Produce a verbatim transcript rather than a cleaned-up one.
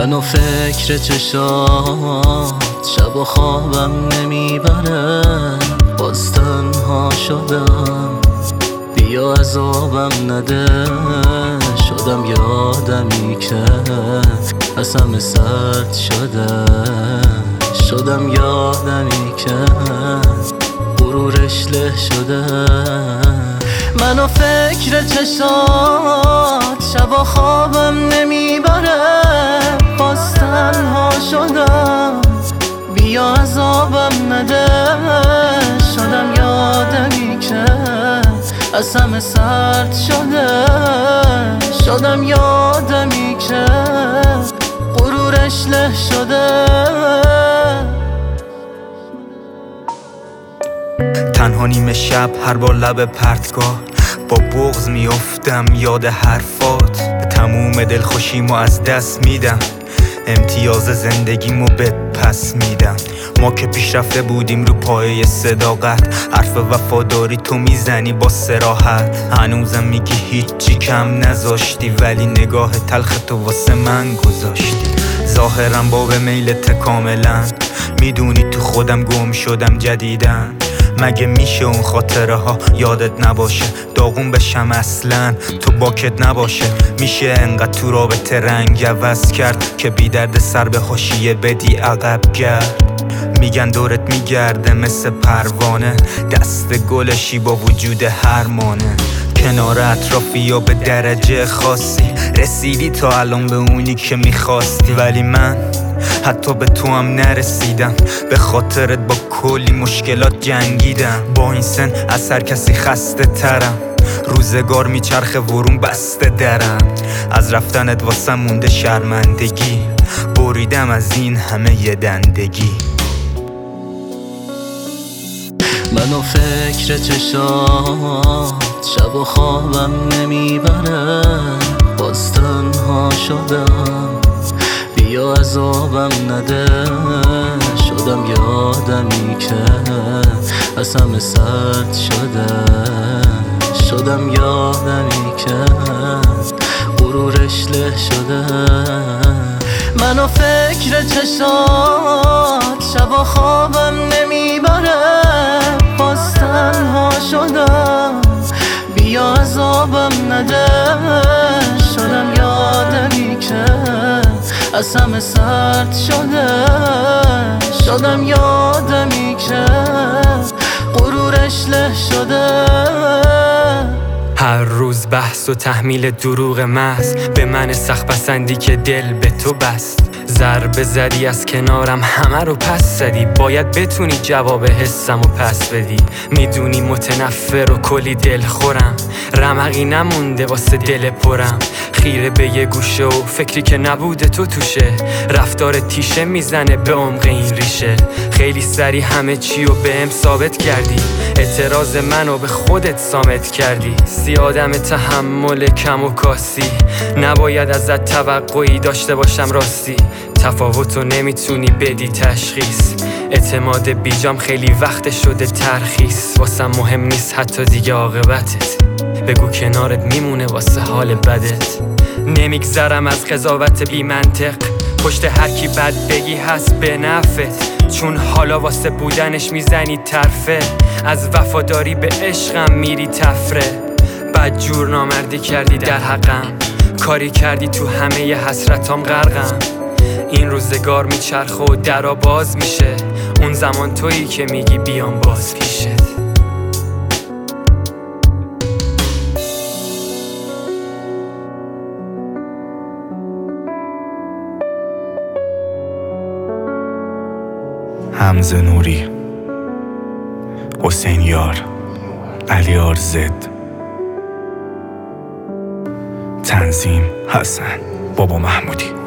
من و فکر چشات شب و خوابم نمیبره، باز تنها شدم، بیا عذابم نده. شدم یادمی که از همه سرد شده، شدم یادمی که غرورش له شده. من و فکر چشات شب و خوابم نمیبره، باز تنها شدم، بیا عذابم نده. شدم یادمی که از همه سرد شده، شدم یادمی که غرورش له شده. تنها نیمه شب هر بار لب پرتگاه، با بغض میافتم یاد حرفات. تموم دلخوشیمو از دست میدم، امتیاز زندگیمو بهت پس میدم. ما که پیشرفته بودیم رو پایه صداقت، حرف وفاداری تو میزنی با صراحت. هنوزم میگی هیچی کم نذاشتی، ولی نگاه تلخ تو واسه من گذاشتی. ظاهرم باب میلت کاملا، میدونی تو خودم گم شدم جدیدن. مگه میشه اون خاطره ها یادت نباشه، داغون بشم اصلا تو باکت نباشه؟ میشه انقدر تو رابطه رنگ عوض کرد که بی درد سر به حاشیه بدی عقب گرد؟ میگن دورت میگرده مثل پروانه، دست گلشی با وجود هرمانه. کنار اطرافی یا به درجه خاصی رسیدی تا الان به اونی که میخواستی، ولی من حتی به تو هم نرسیدم. به خاطرت با کلی مشکلات جنگیدم، با این سن از هر کسی خسته ترم. روزگار میچرخه ورون بسته درم، از رفتنت واسم مونده شرمندگی. بریدم از این همه یه دندگی. من و فکر چشات شب و خوابم نمیبره، باز تنها شدم، بیا عذابم نده. شدم یادمی که از همه سرد شده، شدم یادمی که غرورش له شده. من و فکر چشات شب و خوابم نمیبره، باز تنها شدم، بیا عذابم نده. شدم یادمی که از همه سرد شده، شدم یادمی که غرورش له شده. هر روز بحث و تحمیل دروغ محض به من سخت پسندی که دل به تو بست. ضربه زدی از کنارم همه رو پس زدی، باید بتونی جواب حسم و پس بدی. میدونی متنفر و کلی دل خورم، رمقی نمونده واسه دل پرم. خیره به یه گوشه و فکری که نبوده تو توشه، رفتار تیشه میزنه به عمق این ریشه. خیلی سری همه چی رو بهم ثابت کردی، اعتراض منو به خودت صامت کردی. زیادم تحمل کم و کاسی، نباید ازت توقعی داشته باشم راستی. تفاوتو نمیتونی بدی تشخیص، اعتماد بیجام خیلی وقت شده ترخیص. واسم مهم نیست حتی دیگه عاقبتت، بگو کنارت میمونه واسه حال بدت. نمیگذرم از قضاوت بی منطق، پشت هر کی بد بگی هست به نفت. چون حالا واسه بودنش میزنی طرفه، از وفاداری به عشقم میری تفره. بد جور نامردی کردی در حقم، کاری کردی تو همه ی حسرتام غرقم. این روزگار میچرخه و درا باز میشه، اون زمان تویی که میگی بیام باز پیشت. حمزه نوری، حسین یار، علی آرزد، تنظیم حسن بابا محمودی.